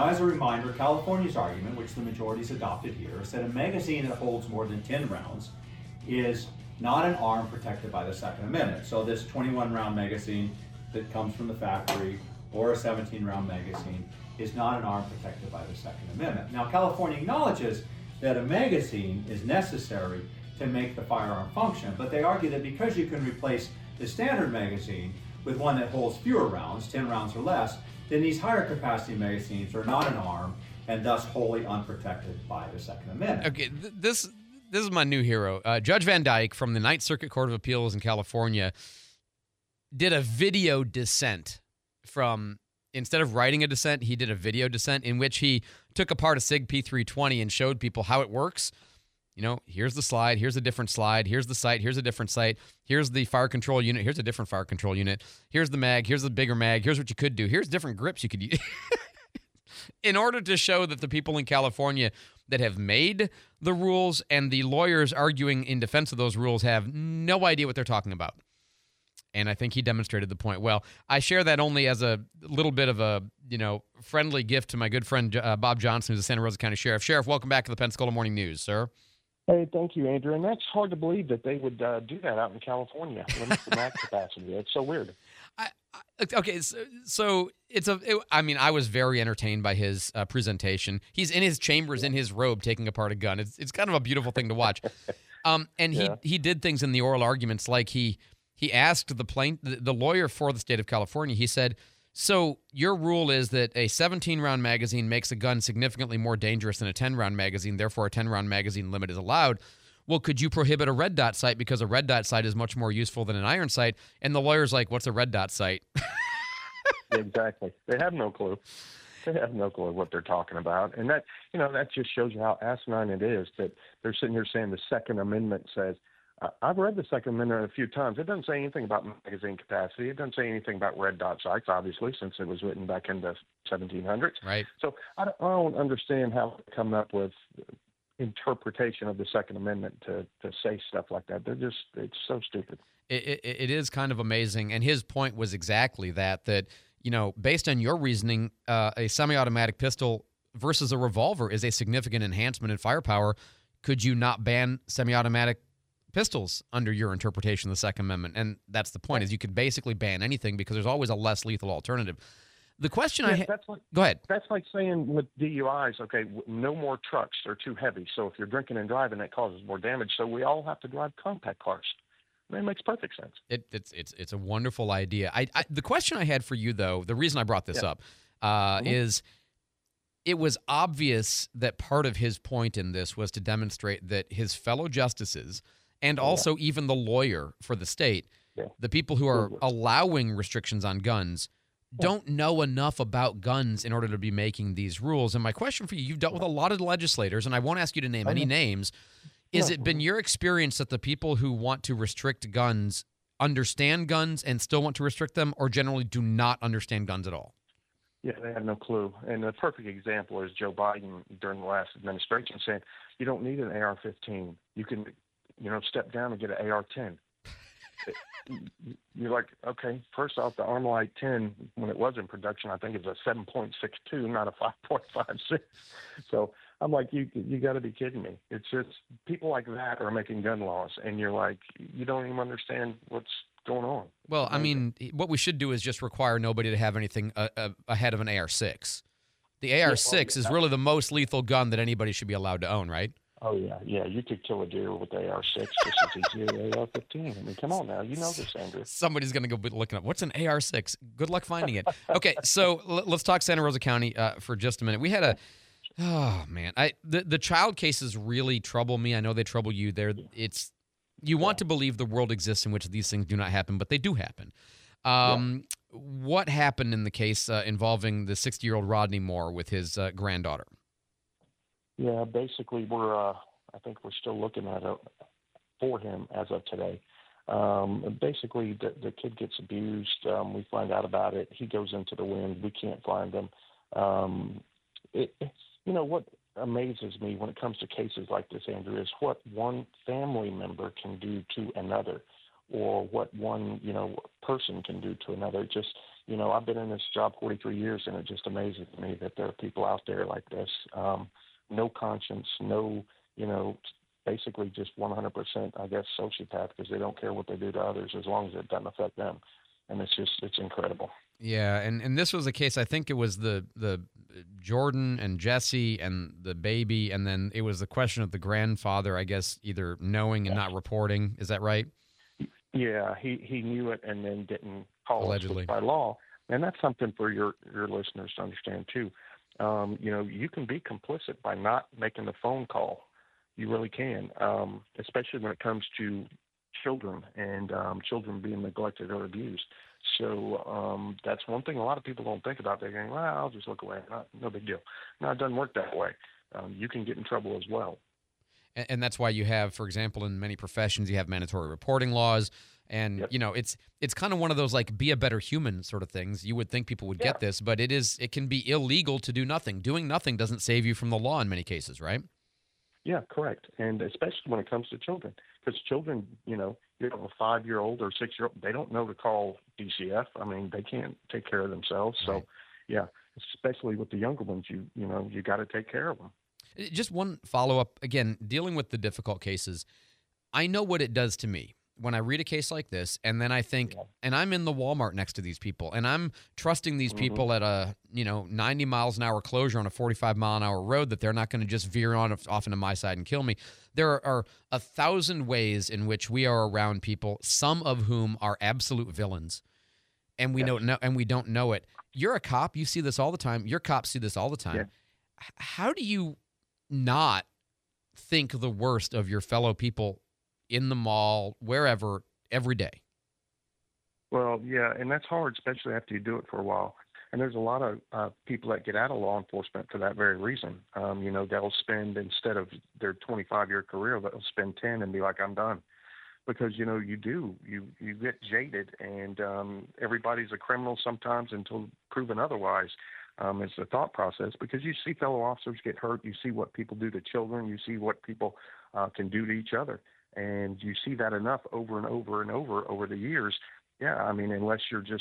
Now, as a reminder, California's argument, which the majority's adopted here, is that a magazine that holds more than 10 rounds is not an arm protected by the Second Amendment. So this 21-round magazine that comes from the factory or a 17-round magazine is not an arm protected by the Second Amendment. Now, California acknowledges that a magazine is necessary to make the firearm function, but they argue that because you can replace the standard magazine with one that holds fewer rounds, 10 rounds or less, then these higher capacity magazines are not an arm and thus wholly unprotected by the Second Amendment. Okay, this is my new hero. Judge Van Dyke from the Ninth Circuit Court of Appeals in California did a video dissent from, instead of writing a dissent, he did a video dissent in which he took apart a SIG P320 and showed people how it works. You know, here's the slide, here's a different slide, here's the sight, here's a different sight, here's the fire control unit, here's a different fire control unit, here's the mag, here's the bigger mag, here's what you could do, here's different grips you could use. In order to show that the people in California that have made the rules and the lawyers arguing in defense of those rules have no idea what they're talking about. And I think he demonstrated the point well. I share that only as a little bit of a, friendly gift to my good friend Bob Johnson, who's the Santa Rosa County Sheriff. Sheriff, welcome back to the Pensacola Morning News, sir. Hey, thank you, Andrew. And that's hard to believe that they would do that out in California, limit the mag capacity. It's so weird. Okay, so I was very entertained by his presentation. He's in his chambers in his robe taking apart a gun. It's kind of a beautiful thing to watch. And he did things in the oral arguments like he asked the lawyer for the state of California. He said, so your rule is that a 17-round magazine makes a gun significantly more dangerous than a 10-round magazine, therefore a 10-round magazine limit is allowed. Well, could you prohibit a red dot sight because a red dot sight is much more useful than an iron sight? And the lawyer's like, what's a red dot sight? Exactly. They have no clue. They have no clue what they're talking about. And that just shows you how asinine it is that they're sitting here saying the Second Amendment says, I've read the Second Amendment a few times. It doesn't say anything about magazine capacity. It doesn't say anything about red dot sights, obviously, since it was written back in the 1700s. Right. So I don't understand how they come up with interpretation of the Second Amendment to say stuff like that. It's so stupid. It is kind of amazing. And his point was exactly that, based on your reasoning, a semi-automatic pistol versus a revolver is a significant enhancement in firepower. Could you not ban semi-automatic pistols under your interpretation of the Second Amendment? And that's the point, is you could basically ban anything because there's always a less lethal alternative. The question go ahead. That's like saying with DUIs, okay, no more trucks, they're too heavy. So if you're drinking and driving, that causes more damage. So we all have to drive compact cars. It makes perfect sense. It's a wonderful idea. The question I had for you, though, the reason I brought this up is it was obvious that part of his point in this was to demonstrate that his fellow justices and also even the lawyer for the state, the people who are allowing restrictions on guns, don't know enough about guns in order to be making these rules. And my question for you, you've dealt with a lot of legislators, and I won't ask you to name any names. Is it been your experience that the people who want to restrict guns understand guns and still want to restrict them, or generally do not understand guns at all? Yeah, they have no clue. And a perfect example is Joe Biden during the last administration saying, you don't need an AR-15. You can, step down and get an AR-10. You're like, okay, first off, the Armalite 10, when it was in production, I think it was a 7.62, not a 5.56. So I'm like, you got to be kidding me. It's just people like that are making gun laws, and you're like, you don't even understand what's going on. Well, I mean, what we should do is just require nobody to have anything ahead of an AR-6. The AR-6 is really the most lethal gun that anybody should be allowed to own, right? Oh, yeah. You could kill a deer with the AR-6 just as easy as the AR-15. I mean, come on now. You know this, Andrew. Somebody's going to go be looking up. What's an AR-6? Good luck finding it. Okay, so let's talk Santa Rosa County for just a minute. We had the child cases really trouble me. I know they trouble you. You want to believe the world exists in which these things do not happen, but they do happen. What happened in the case involving the 60-year-old Rodney Moore with his granddaughter? Yeah, basically, I think we're still looking at it for him as of today. Basically, the kid gets abused. We find out about it. He goes into the wind. We can't find him. What amazes me when it comes to cases like this, Andrew, is what one family member can do to another. or what one, person can do to another. It just, I've been in this job 43 years, and it just amazes me that there are people out there like this. No conscience, no, basically just 100%, I guess, sociopath, because they don't care what they do to others as long as it doesn't affect them. And it's incredible. Yeah, and this was a case. I think it was the Jordan and Jesse and the baby, and then it was the question of the grandfather, I guess, either knowing and not reporting. Is that right? Yeah, he knew it and then didn't call Allegedly. us by law, and that's something for your listeners to understand too. You can be complicit by not making the phone call. You really can, especially when it comes to children and children being neglected or abused. So that's one thing a lot of people don't think about. They're going, well, I'll just look away. No big deal. No, it doesn't work that way. You can get in trouble as well. And that's why you have, for example, in many professions, you have mandatory reporting laws. And, Yep. It's kind of one of those like be a better human sort of things. You would think people would get this, but it can be illegal to do nothing. Doing nothing doesn't save you from the law in many cases, right? Yeah, correct. And especially when it comes to children, because children, you have a 5-year-old or 6-year-old, they don't know to call DCF. I mean, they can't take care of themselves. Right. So, yeah, especially with the younger ones, you got to take care of them. Just one follow-up, again, dealing with the difficult cases. I know what it does to me when I read a case like this, and then I think, and I'm in the Walmart next to these people, and I'm trusting these people at a 90 miles an hour closure on a 45 mile an hour road that they're not going to just veer off into my side and kill me. There are 1,000 ways in which we are around people, some of whom are absolute villains, and we don't know it. You're a cop. You see this all the time. Your cops see this all the time. Yeah. How do you not think the worst of your fellow people in the mall, wherever, every day? Well, yeah, and that's hard, especially after you do it for a while. And there's a lot of people that get out of law enforcement for that very reason. They'll spend, instead of their 25-year career, they'll spend 10 and be like, I'm done. Because, you get jaded, and everybody's a criminal sometimes until proven otherwise. It's the thought process, because you see fellow officers get hurt. You see what people do to children. You see what people can do to each other. And you see that enough over and over and over the years. Yeah, I mean, unless you're just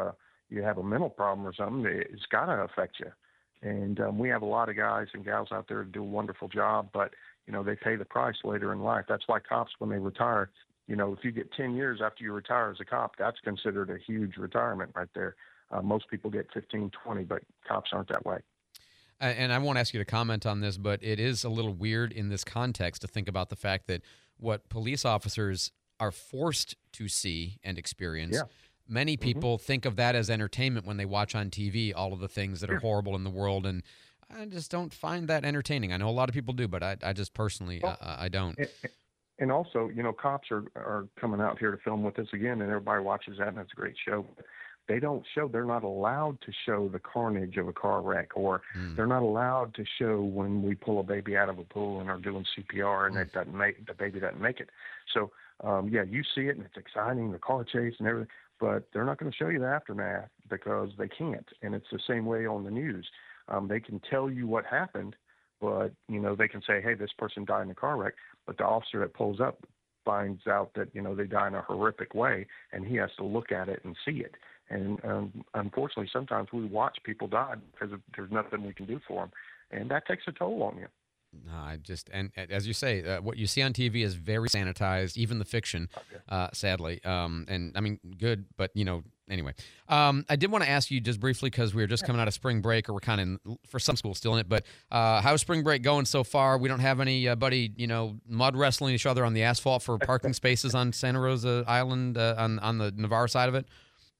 you have a mental problem or something, it's got to affect you. And we have a lot of guys and gals out there who do a wonderful job, but, they pay the price later in life. That's why cops, when they retire, if you get 10 years after you retire as a cop, that's considered a huge retirement right there. Most people get 15, 20, but cops aren't that way. And I won't ask you to comment on this, but it is a little weird in this context to think about the fact that what police officers are forced to see and experience, many people think of that as entertainment when they watch on TV all of the things that are horrible in the world, and I just don't find that entertaining. I know a lot of people do, but I just personally, I don't. And also, cops are coming out here to film with us again, and everybody watches that, and it's a great show. They don't show, they're not allowed to show the carnage of a car wreck, or they're not allowed to show when we pull a baby out of a pool and are doing CPR and the baby doesn't make it. So, you see it and it's exciting, the car chase and everything, but they're not going to show you the aftermath because they can't. And it's the same way on the news. They can tell you what happened, but, they can say, hey, this person died in a car wreck, but the officer that pulls up finds out that, they die in a horrific way, and he has to look at it and see it. And unfortunately, sometimes we watch people die because there's nothing we can do for them, and that takes a toll on you. No, and as you say, what you see on TV is very sanitized, even the fiction, sadly. And I mean, good, but anyway. I did want to ask you just briefly, because we were just coming out of spring break, or we're kind of, for some schools, still in it, but how's spring break going so far? We don't have anybody, mud wrestling each other on the asphalt for parking spaces on Santa Rosa Island on the Navarre side of it?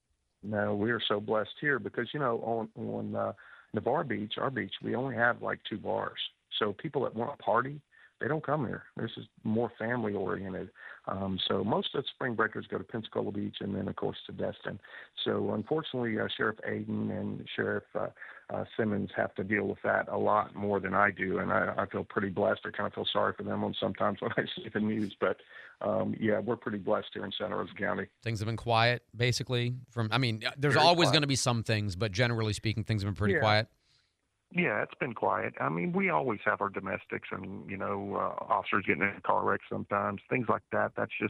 No, we are so blessed here because, on Navarre Beach, our beach, we only have like 2 bars. So people that want to party, they don't come here. This is more family oriented. So most of the spring breakers go to Pensacola Beach and then, of course, to Destin. So unfortunately, Sheriff Aiden and Sheriff Simmons have to deal with that a lot more than I do. And I feel pretty blessed. I kind of feel sorry for them sometimes when I see the news. But, we're pretty blessed here in Santa Rosa County. Things have been quiet, basically. There's very always going to be some things, but generally speaking, things have been pretty quiet. Yeah, it's been quiet. I mean, we always have our domestics and, officers getting in a car wreck sometimes, things like that. That's just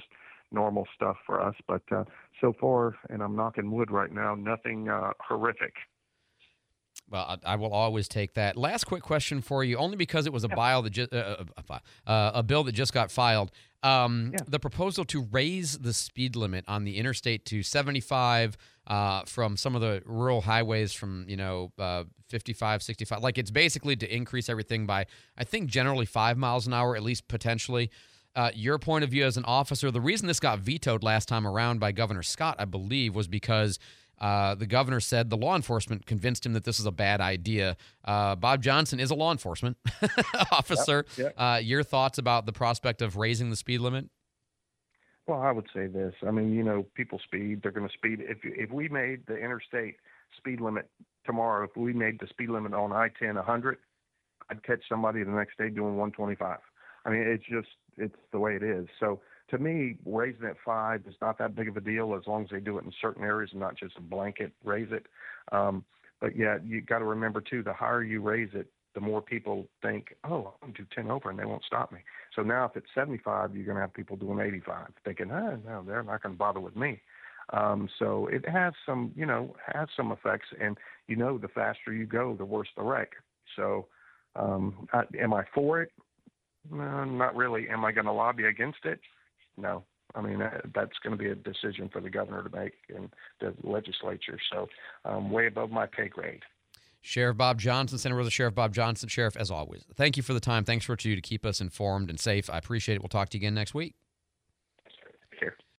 normal stuff for us. But so far, and I'm knocking wood right now, nothing horrific. Well, I will always take that. Last quick question for you, only because it was a bill that just got filed. The proposal to raise the speed limit on the interstate to 75 from some of the rural highways from 55, 65. Like, it's basically to increase everything by, I think, generally 5 miles an hour, at least potentially. Your point of view as an officer, the reason this got vetoed last time around by Governor Scott, I believe, was because the governor said the law enforcement convinced him that this is a bad idea. Bob Johnson is a law enforcement officer. Yep. Your thoughts about the prospect of raising the speed limit? Well, I would say this. I mean, people speed. They're going to speed. If we made the interstate speed limit tomorrow, if we made the speed limit on I-10 100, I'd catch somebody the next day doing 125. I mean, it's the way it is. So to me, raising it 5 is not that big of a deal as long as they do it in certain areas and not just a blanket raise it. But yeah, you got to remember too, the higher you raise it, the more people think, oh, I'm going to do 10 over and they won't stop me. So now if it's 75, you're going to have people doing 85 thinking, no, they're not going to bother with me. So it has some effects, and the faster you go, the worse the wreck. So am I for it? No, not really. Am I going to lobby against it? No. I mean, that's going to be a decision for the governor to make and the legislature. So way above my pay grade. Sheriff Bob Johnson, Santa Rosa Sheriff Bob Johnson. Sheriff, as always, thank you for the time. Thanks for what you do to keep us informed and safe. I appreciate it. We'll talk to you again next week. Here.